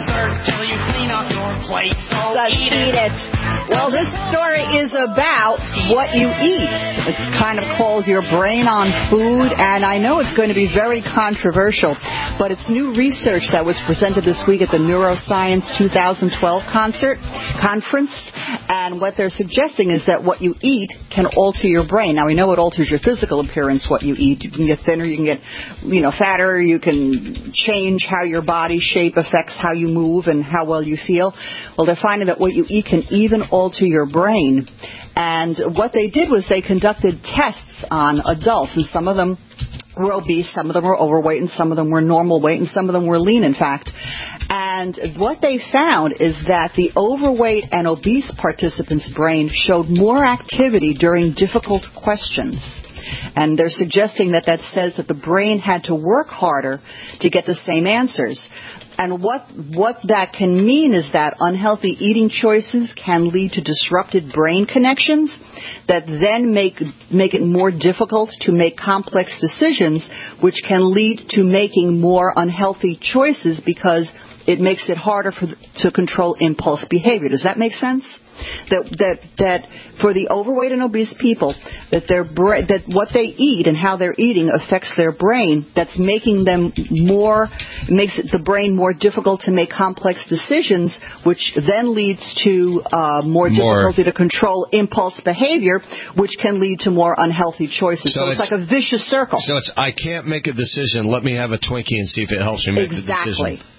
[SPEAKER 12] Eat it. Well, this story is about what you eat. It's kind of called Your Brain on Food, and I know it's going to be very controversial, but it's new research that was presented this week at the Neuroscience 2012 conference, and what they're suggesting is that what you eat can alter your brain. Now, we know it alters your physical appearance, what you eat. You can get thinner, you can get, fatter, you can change how your body shape affects how you move and how well you feel. Well, they're finding that what you eat can even alter your brain. And what they did was they conducted tests on adults, and some of them were obese, some of them were overweight, and some of them were normal weight, and some of them were lean, in fact. And what they found is that the overweight and obese participants' brain showed more activity during difficult questions. And they're suggesting that says that the brain had to work harder to get the same answers. And what that can mean is that unhealthy eating choices can lead to disrupted brain connections that then make it more difficult to make complex decisions, which can lead to making more unhealthy choices because it makes it harder to control impulse behavior. Does that make sense? That for the overweight and obese people, that what they eat and how they're eating affects their brain. That's making them makes the brain more difficult to make complex decisions, which then leads to more difficulty to control impulse behavior, which can lead to more unhealthy choices. So it's like a vicious circle.
[SPEAKER 11] So it's I can't make a decision. Let me have a Twinkie and see if it helps me make the decision.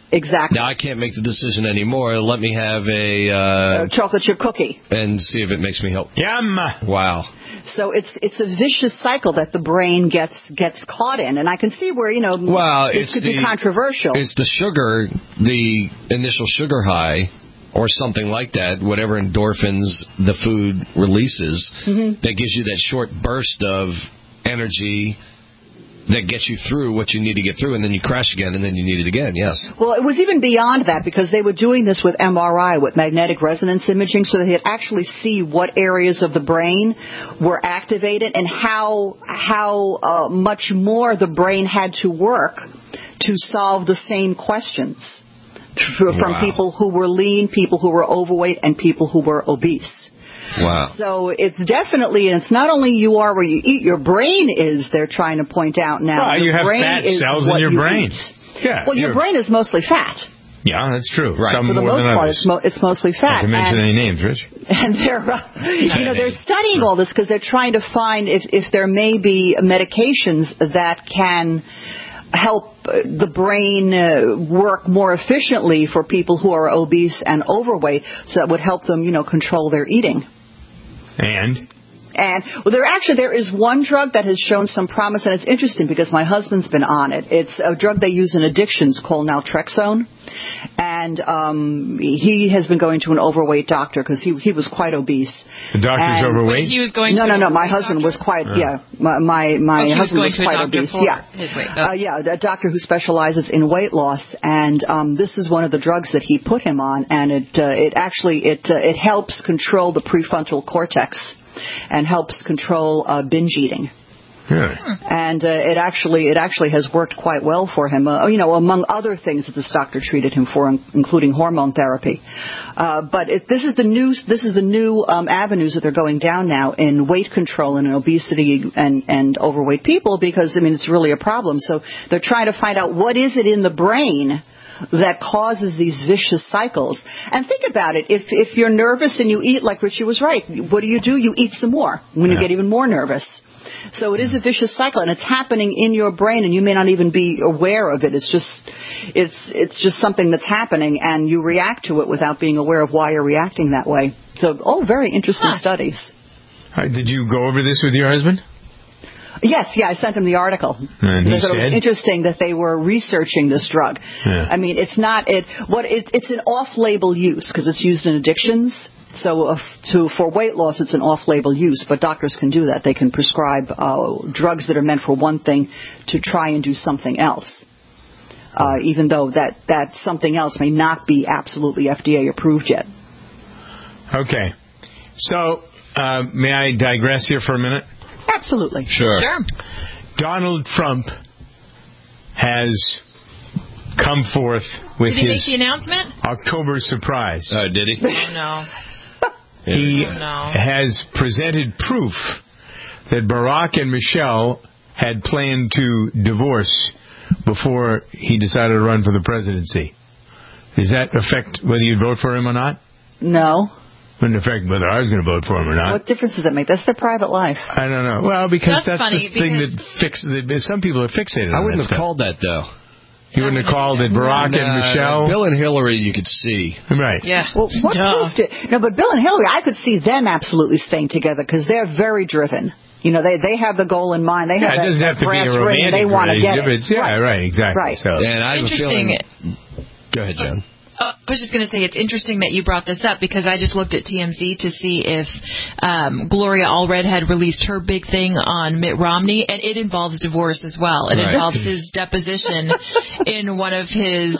[SPEAKER 12] Exactly.
[SPEAKER 11] Now I can't make the decision anymore. Let me have a
[SPEAKER 12] chocolate chip cookie
[SPEAKER 11] and see if it makes me help.
[SPEAKER 1] Yum!
[SPEAKER 11] Wow.
[SPEAKER 12] So it's a vicious cycle that the brain gets caught in, and I can see where this could be controversial.
[SPEAKER 11] It's the sugar, the initial sugar high, or something like that. Whatever endorphins the food releases, that gives you that short burst of energy that gets you through what you need to get through, and then you crash again, and then you need it again, yes.
[SPEAKER 12] Well, it was even beyond that, because they were doing this with MRI, with magnetic resonance imaging, so they could actually see what areas of the brain were activated and how much more the brain had to work to solve the same questions from people who were lean, people who were overweight, and people who were obese.
[SPEAKER 11] Wow.
[SPEAKER 12] So it's definitely, and it's not only you are where you eat, your brain is, they're trying to point out now.
[SPEAKER 1] Well, you have fat cells in your brain.
[SPEAKER 12] Yeah. Well, your brain is mostly fat.
[SPEAKER 1] Yeah, that's true.
[SPEAKER 11] Right.
[SPEAKER 1] Some
[SPEAKER 12] For the
[SPEAKER 1] more
[SPEAKER 12] most
[SPEAKER 1] than
[SPEAKER 12] part,
[SPEAKER 1] others.
[SPEAKER 12] it's mostly fat.
[SPEAKER 1] Not to mention any names, Rich.
[SPEAKER 12] And they're studying all this because they're trying to find if there may be medications that can help the brain work more efficiently for people who are obese and overweight, so that would help them, control their eating.
[SPEAKER 1] And
[SPEAKER 12] there is one drug that has shown some promise, and it's interesting because my husband's been on it. It's a drug they use in addictions called naltrexone, and he has been going to an overweight doctor because he was quite obese.
[SPEAKER 1] The doctor's overweight?
[SPEAKER 3] He was going
[SPEAKER 12] No. My husband was quite, my husband was quite obese.
[SPEAKER 3] His weight.
[SPEAKER 12] A doctor who specializes in weight loss, and this is one of the drugs that he put him on, and it helps control the prefrontal cortex and helps control binge eating.
[SPEAKER 1] Really?
[SPEAKER 12] And it actually has worked quite well for him. Among other things that this doctor treated him for, including hormone therapy. But this is the new avenues that they're going down now in weight control and in obesity and overweight people, because it's really a problem. So they're trying to find out what is it in the brain that causes these vicious cycles. And think about it. If you're nervous and you eat, like Richie was right, what do? You eat some more when you get even more nervous. So it is a vicious cycle, and it's happening in your brain, and you may not even be aware of it. It's just something that's happening, and you react to it without being aware of why you're reacting that way. So, very interesting studies.
[SPEAKER 1] Did you go over this with your husband?
[SPEAKER 12] Yes, I sent him the article.
[SPEAKER 1] And he said?
[SPEAKER 12] It was interesting that they were researching this drug.
[SPEAKER 1] Yeah.
[SPEAKER 12] It's an off-label use because it's used in addictions. So for weight loss, it's an off-label use, but doctors can do that. They can prescribe drugs that are meant for one thing to try and do something else, even though that something else may not be absolutely FDA approved yet.
[SPEAKER 1] Okay. So, may I digress here for a minute?
[SPEAKER 12] Absolutely.
[SPEAKER 11] Sure.
[SPEAKER 1] Donald Trump has come forth with
[SPEAKER 3] Did he
[SPEAKER 1] his
[SPEAKER 3] make the announcement?
[SPEAKER 1] October surprise.
[SPEAKER 11] Did he?
[SPEAKER 3] Oh, no.
[SPEAKER 1] He has presented proof that Barack and Michelle had planned to divorce before he decided to run for the presidency. Does that affect whether you'd vote for him or not?
[SPEAKER 12] No.
[SPEAKER 1] Wouldn't affect whether I was going to vote for him or not.
[SPEAKER 12] What difference does that make? That's their private life.
[SPEAKER 1] I don't know. Well, because that's
[SPEAKER 3] funny,
[SPEAKER 1] the thing that some people are fixated on.
[SPEAKER 11] I wouldn't
[SPEAKER 1] have
[SPEAKER 11] called that, though.
[SPEAKER 1] You wouldn't have called it Barack and Michelle?
[SPEAKER 11] Bill and Hillary, you could see.
[SPEAKER 1] Right.
[SPEAKER 3] Yeah.
[SPEAKER 12] Well, what proved it? No, but Bill and Hillary, I could see them absolutely staying together because they're very driven. They have the goal in mind. They have
[SPEAKER 1] it doesn't have to be a romantic
[SPEAKER 12] they want to get it.
[SPEAKER 1] Right, exactly.
[SPEAKER 12] Right.
[SPEAKER 1] So.
[SPEAKER 11] And I have a feeling. Go ahead, Jen.
[SPEAKER 3] I was just going to say it's interesting that you brought this up because I just looked at TMZ to see if Gloria Allred had released her big thing on Mitt Romney, and it involves divorce as well. It involves his deposition in one of his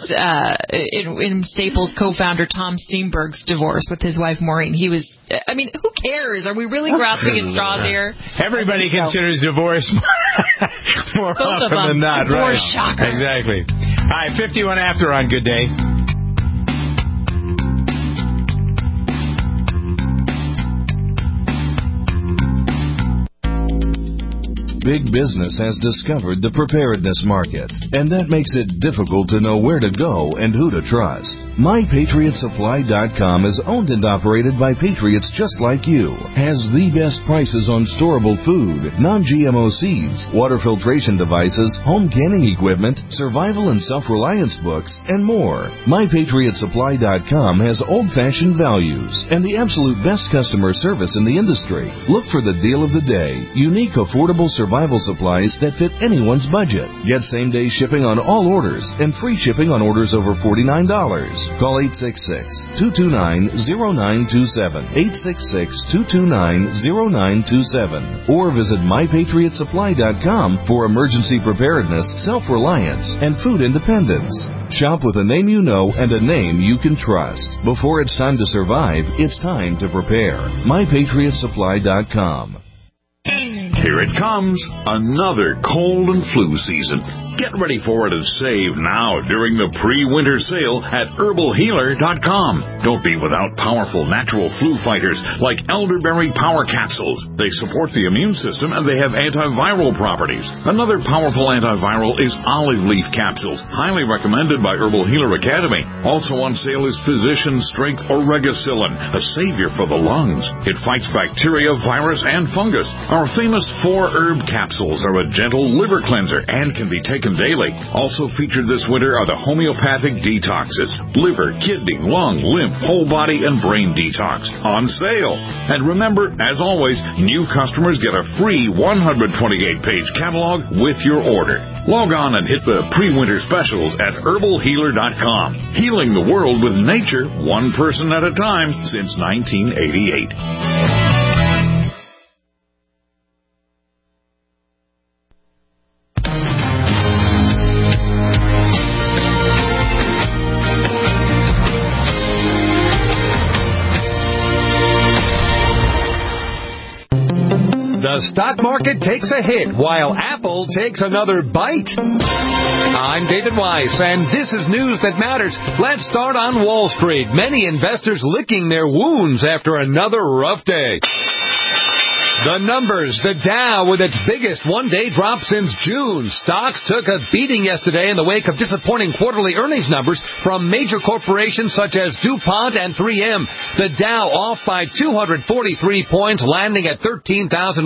[SPEAKER 3] in Staples co-founder Tom Steenberg's divorce with his wife Maureen. Who cares? Are we really grasping at straws here?
[SPEAKER 1] Everybody considers divorce more often than not,
[SPEAKER 3] divorce
[SPEAKER 1] right?
[SPEAKER 3] Shocker.
[SPEAKER 1] Exactly. All right, 51 after on Good Day.
[SPEAKER 2] big business has discovered the preparedness market, and that makes it difficult to know where to go and who to trust. MyPatriotSupply.com is owned and operated by patriots just like you, has the best prices on storable food, non-GMO seeds, water filtration devices, home canning equipment, survival and self-reliance books, and more. MyPatriotSupply.com has old-fashioned values and the absolute best customer service in the industry. Look for the deal of the day. Unique, affordable survival supplies that fit anyone's budget. Get same-day shipping on all orders and free shipping on orders over $49. Call 866-229-0927, 866-229-0927, or visit MyPatriotSupply.com for emergency preparedness, self-reliance, and food independence. Shop with a name you know and a name you can trust. Before it's time to survive, it's time to prepare. MyPatriotSupply.com.
[SPEAKER 5] Here it comes, another cold and flu season. Get ready for it and save now during the pre-winter sale at HerbalHealer.com. Don't be without powerful natural flu fighters like elderberry power capsules. They support the immune system and they have antiviral properties. Another powerful antiviral is olive leaf capsules, highly recommended by Herbal Healer Academy. Also on sale is Physician Strength Oregacillin, a savior for the lungs. It fights bacteria, virus, and fungus. Our famous 4-herb capsules are a gentle liver cleanser and can be taken daily. Also featured this winter are the homeopathic detoxes, liver, kidney, lung, lymph, whole body, and brain detox on sale. And remember, as always, new customers get a free 128-page catalog with your order. Log on and hit the pre-winter specials at HerbalHealer.com. Healing the world with nature, one person at a time since 1988.
[SPEAKER 23] The stock market takes a hit while Apple takes another bite. I'm David Weiss, and this is news that matters. Let's start on Wall Street. Many investors licking their wounds after another rough day. The numbers, the Dow with its biggest one-day drop since June. Stocks took a beating yesterday in the wake of disappointing quarterly earnings numbers from major corporations such as DuPont and 3M. The Dow off by 243 points, landing at 13,103.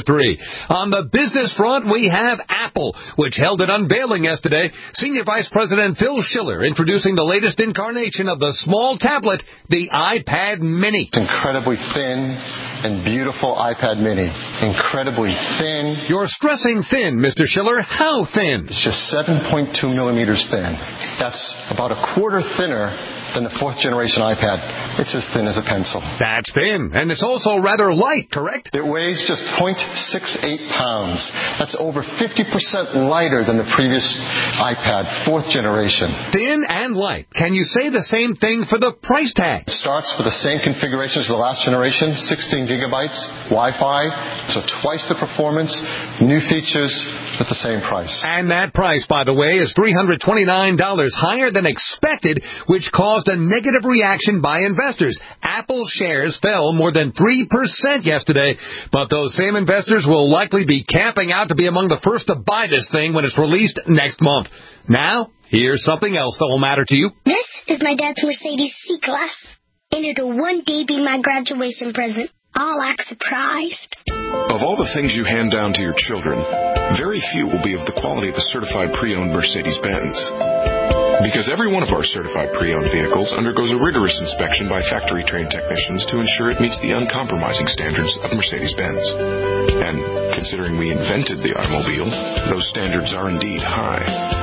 [SPEAKER 23] On the business front, we have Apple, which held an unveiling yesterday. Senior Vice President Phil Schiller introducing the latest incarnation of the small tablet, the iPad Mini.
[SPEAKER 24] Incredibly thin and beautiful iPad Mini. Incredibly thin.
[SPEAKER 23] You're stressing thin, Mr. Schiller. How thin?
[SPEAKER 24] It's just 7.2 millimeters thin. That's about a quarter thinner than the 4th generation iPad. It's as thin as a pencil.
[SPEAKER 23] That's thin. And it's also rather light, correct?
[SPEAKER 24] It weighs just 0.68 pounds. That's over 50% lighter than the previous iPad, 4th generation.
[SPEAKER 23] Thin and light. Can you say the same thing for the price tag?
[SPEAKER 24] It starts with the same configuration as the last generation, 16 gigabytes, Wi-Fi, so twice the performance, new features at the same price.
[SPEAKER 23] And that price, by the way, is $329, higher than expected, which caused a negative reaction by investors. Apple shares fell more than 3% yesterday, but those same investors will likely be camping out to be among the first to buy this thing when it's released next month. Now, here's something else that will matter to you.
[SPEAKER 25] This is my dad's Mercedes C-Class, and it'll one day be my graduation present. I'll act surprised.
[SPEAKER 22] Of all the things you hand down to your children, very few will be of the quality of a certified pre-owned Mercedes-Benz. Because every one of our certified pre-owned vehicles undergoes a rigorous inspection by factory-trained technicians to ensure it meets the uncompromising standards of Mercedes-Benz. And considering we invented the automobile, those standards are indeed high.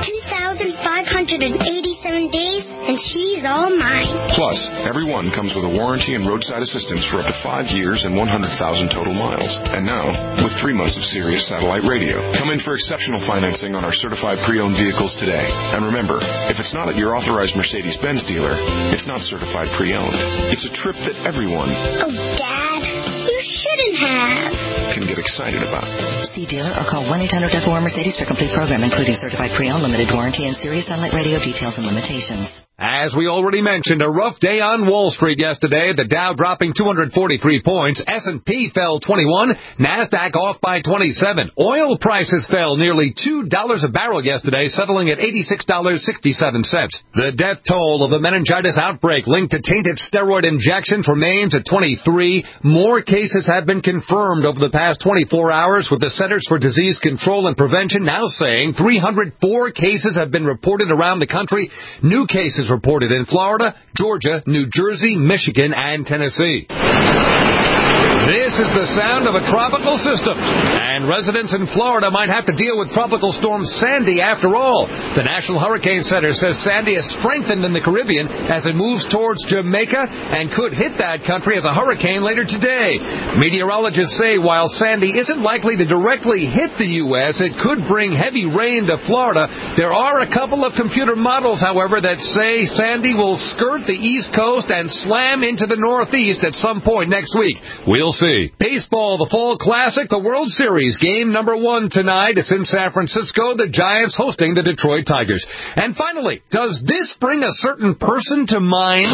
[SPEAKER 25] 2,587 days, and she's all mine.
[SPEAKER 22] Plus, every one comes with a warranty and roadside assistance for up to 5 years and 100,000 total miles. And now, with 3 months of Sirius satellite radio. Come in for exceptional financing on our certified pre-owned vehicles today. And remember, if it's not at your authorized Mercedes-Benz dealer, it's not certified pre-owned. It's a trip that everyone...
[SPEAKER 25] Oh, Dad, you shouldn't have.
[SPEAKER 22] ...can get excited about.
[SPEAKER 26] See dealer or call 1-800-FOR-MERCEDES for complete program, including certified pre-owned, limited warranty, and Sirius satellite radio details and limitations.
[SPEAKER 23] As we already mentioned, a rough day on Wall Street yesterday. The Dow dropping 243 points. S&P fell 21. NASDAQ off by 27. Oil prices fell nearly $2 a barrel yesterday, settling at $86.67. The death toll of the meningitis outbreak linked to tainted steroid injections remains at 23. More cases have been confirmed over the past 24 hours, with the Centers for Disease Control and Prevention now saying 304 cases have been reported around the country. New cases reported in Florida, Georgia, New Jersey, Michigan, and Tennessee. This is the sound of a tropical system, and residents in Florida might have to deal with Tropical Storm Sandy after all. The National Hurricane Center says Sandy has strengthened in the Caribbean as it moves towards Jamaica and could hit that country as a hurricane later today. Meteorologists say while Sandy isn't likely to directly hit the U.S., it could bring heavy rain to Florida. There are a couple of computer models, however, that say Sandy will skirt the East Coast and slam into the Northeast at some point next week. We'll see. Baseball, the Fall Classic, the World Series. Game number 1 tonight. It's in San Francisco. The Giants hosting the Detroit Tigers. And finally, does this bring a certain person to mind?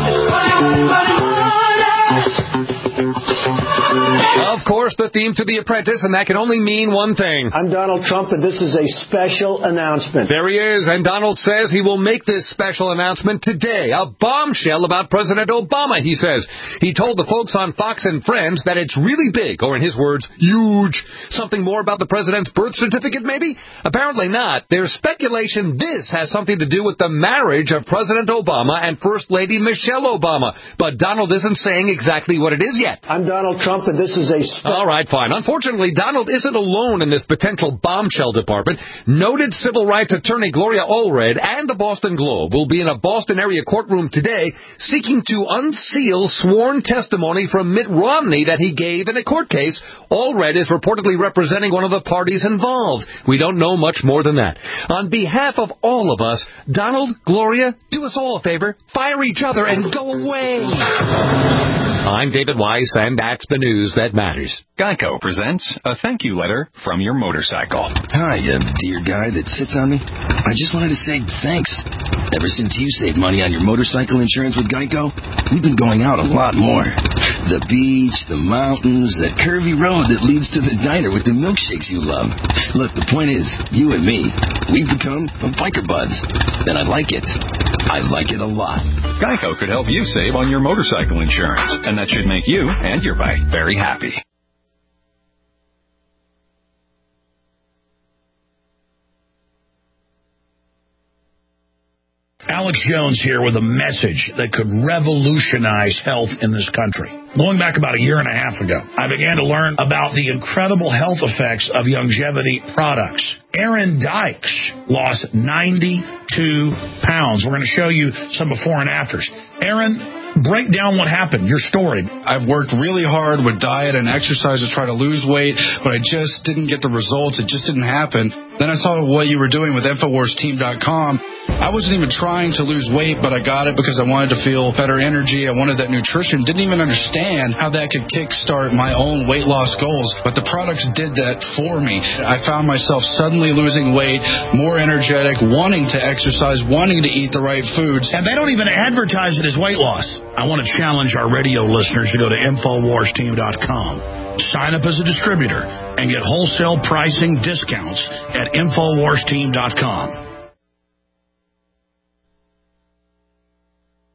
[SPEAKER 23] Of course, the theme to The Apprentice, and that can only mean one thing.
[SPEAKER 6] I'm Donald Trump, and this is a special announcement.
[SPEAKER 23] There he is, and Donald says he will make this special announcement today. A bombshell about President Obama, he says. He told the folks on Fox and Friends that it's really big, or in his words, huge. Something more about the president's birth certificate, maybe? Apparently not. There's speculation this has something to do with the marriage of President Obama and First Lady Michelle Obama. But Donald isn't saying exactly what it is yet.
[SPEAKER 6] I'm Donald Trump, and this is a
[SPEAKER 23] all right, fine. Unfortunately, Donald isn't alone in this potential bombshell department. Noted civil rights attorney Gloria Allred and the Boston Globe will be in a Boston area courtroom today seeking to unseal sworn testimony from Mitt Romney that he gave in a court case. Allred is reportedly representing one of the parties involved. We don't know much more than that. On behalf of all of us, Donald, Gloria, do us all a favor. Fire each other and go away. I'm David Weiss, and that's the news that matters.
[SPEAKER 17] Geico presents a thank you letter from your motorcycle.
[SPEAKER 7] Hi, dear guy that sits on me. I just wanted to say thanks. Ever since you saved money on your motorcycle insurance with Geico, we've been going out a lot more. The beach, the mountains, that curvy road that leads to the diner with the milkshakes you love. Look, the point is, you and me, we've become biker buds. And I like it. I like it a lot.
[SPEAKER 17] Geico could help you save on your motorcycle insurance, and that should make you and your bike very happy.
[SPEAKER 8] Alex Jones here with a message that could revolutionize health in this country. Going back about a year and a half ago, I began to learn about the incredible health effects of longevity products. Aaron Dykes lost 92 pounds. We're going to show you some before and afters. Aaron, break down what happened, your story.
[SPEAKER 9] I've worked really hard with diet and exercise to try to lose weight, but I just didn't get the results. It just didn't happen. Then I saw what you were doing with InfoWarsTeam.com. I wasn't even trying to lose weight, but I got it because I wanted to feel better energy. I wanted that nutrition. Didn't even understand how that could kickstart my own weight loss goals, but the products did that for me. I found myself suddenly losing weight, more energetic, wanting to exercise, wanting to eat the right foods.
[SPEAKER 8] And they don't even advertise it as weight loss. I want to challenge our radio listeners to go to InfoWarsTeam.com. Sign up as a distributor and get wholesale pricing discounts at InfoWarsTeam.com.